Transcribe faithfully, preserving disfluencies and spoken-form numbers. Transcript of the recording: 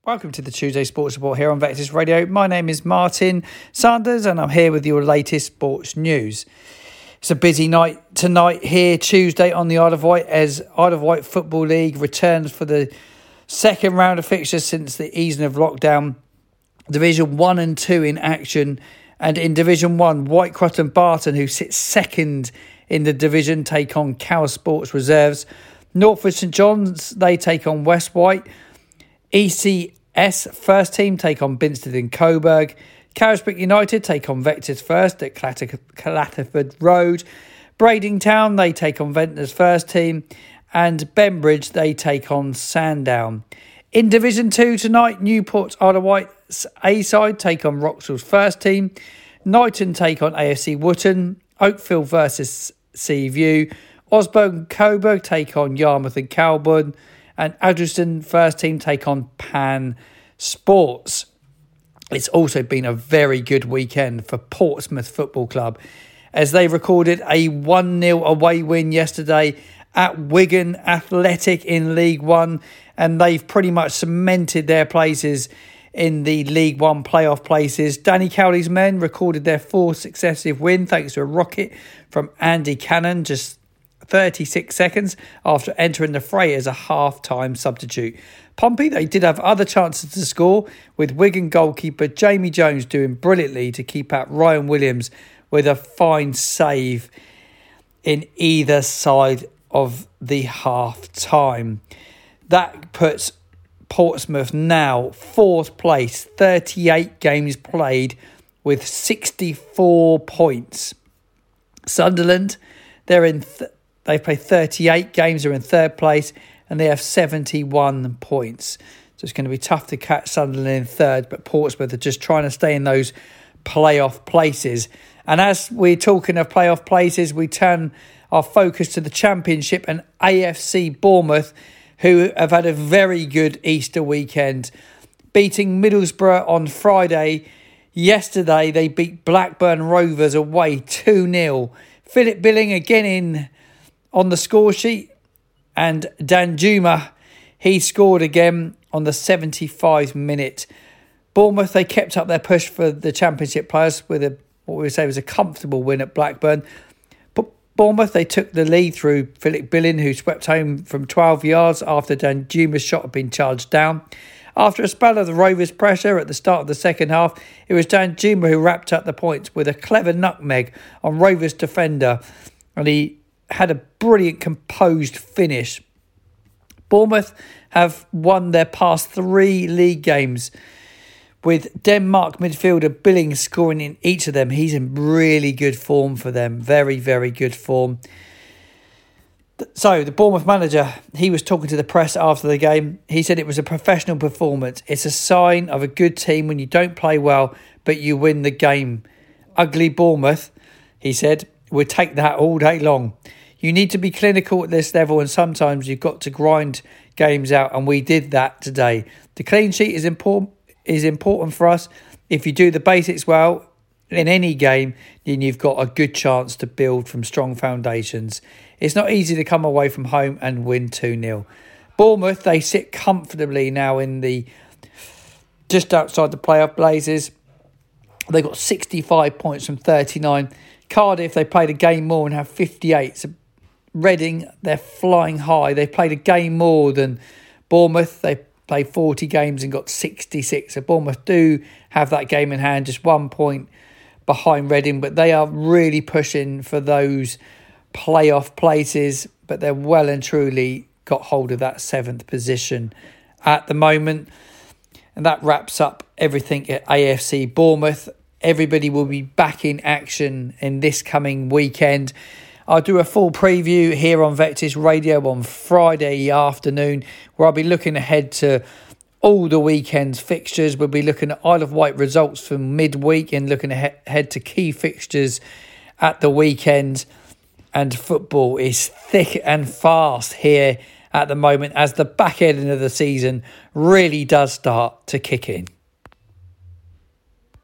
Welcome to the Tuesday Sports Report here on Vectis Radio. My name is Martin Sanders and I'm here with your latest sports news. It's a busy night tonight here, Tuesday on the Isle of Wight, as Isle of Wight Football League returns for the second round of fixtures since the easing of lockdown. Division one and two in action, and in Division one, Whitecroft and Barton, who sit second in the division, take on Cowes Sports Reserves. Northwood St John's, they take on West White. E C S first team take on Binsted and Coburg. Carisbrooke United take on Vectis First at Clatterford Road. Brading Town, they take on Ventnors First team. And Benbridge, they take on Sandown. In Division two tonight, Newport Isle of Wight's A-side take on Wroxall's First team. Knighton take on A F C Wootton. Oakfield versus Seaview. Osborne and Coburg take on Yarmouth and Calburn. And Adelston First team take on Pan Sports. It's also been a very good weekend for Portsmouth Football Club, as they recorded a one nil away win yesterday at Wigan Athletic in League One, and they've pretty much cemented their places in the League One playoff places. Danny Cowley's men recorded their fourth successive win thanks to a rocket from Andy Cannon just thirty-six seconds after entering the fray as a half-time substitute. Pompey, they did have other chances to score, with Wigan goalkeeper Jamie Jones doing brilliantly to keep out Ryan Williams with a fine save in either side of the half-time. That puts Portsmouth now fourth place, thirty-eight games played with sixty-four points. Sunderland, they're in... Th- They've played thirty-eight games, are in third place, and they have seventy-one points. So it's going to be tough to catch Sunderland in third, but Portsmouth are just trying to stay in those playoff places. And as we're talking of playoff places, we turn our focus to the Championship and A F C Bournemouth, who have had a very good Easter weekend, beating Middlesbrough on Friday. Yesterday, they beat Blackburn Rovers away two nil. Philip Billing again in on the score sheet, and Danjuma, he scored again on the seventy-fifth minute. Bournemouth, they kept up their push for the Championship players with a what we would say was a comfortable win at Blackburn. But Bournemouth, they took the lead through Philip Billing, who swept home from twelve yards after Danjuma's shot had been charged down. After a spell of the Rovers' pressure at the start of the second half, it was Danjuma who wrapped up the points with a clever nutmeg on Rovers' defender, and he had a brilliant composed finish. Bournemouth have won their past three league games, with Denmark midfielder Billing scoring in each of them. He's in really good form for them. Very, very good form. So the Bournemouth manager, he was talking to the press after the game. He said it was a professional performance. It's a sign of a good team when you don't play well, but you win the game. Ugly Bournemouth, he said, would take that all day long. You need to be clinical at this level, and sometimes you've got to grind games out, and we did that today. The clean sheet is important is important for us. If you do the basics well in any game, then you've got a good chance to build from strong foundations. It's not easy to come away from home and win two nil. Bournemouth, they sit comfortably now in the just outside the playoff blazes. They've got sixty-five points from thirty-nine. Cardiff, they played a game more and have fifty-eight. So Reading, they're flying high. They played a game more than Bournemouth. They played forty games and got sixty-six. So Bournemouth do have that game in hand, just one point behind Reading. But they are really pushing for those playoff places. But they're well and truly got hold of that seventh position at the moment. And that wraps up everything at A F C Bournemouth. Everybody will be back in action in this coming weekend. I'll do a full preview here on Vectis Radio on Friday afternoon, where I'll be looking ahead to all the weekend's fixtures. We'll be looking at Isle of Wight results from midweek and looking ahead to key fixtures at the weekend. And football is thick and fast here at the moment as the back end of the season really does start to kick in.